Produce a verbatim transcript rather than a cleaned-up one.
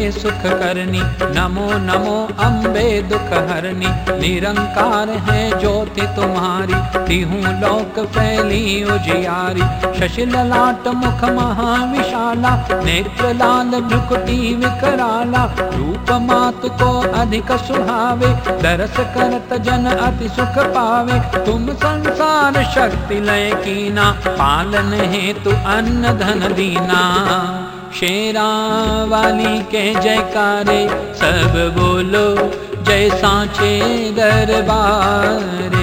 सुख करनी। नमो नमो अम्बे दुख हरनी, निरंकार है ज्योति तुम्हारी, तिहु लोक फैली उजियारी। शशि ललाट मुख महाविशाला, नेत्र लाल भ्रुकुटी विकराला। रूप मात को अधिक सुहावे, दरस करत जन अति सुख पावे। तुम संसार शक्ति लय कीना, पालन हेतु अन्न धन दीना। शेरा वाली के जयकारे, सब बोलो जय सांचे दरबार।